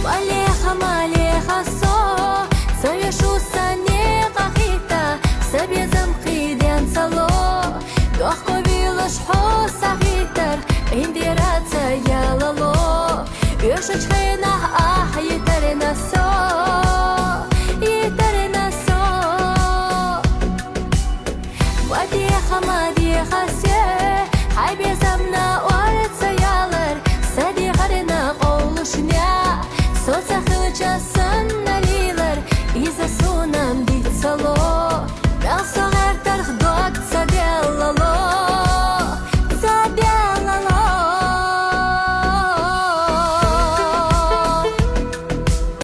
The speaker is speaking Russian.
Малеха, малеха, со, совершу сане кахита, себе замкиден сало, дохко вилаш хосахитар, индираца ялало, юшачхена ах етарена со, етарена со. Малеха, малеха, се, хай безамна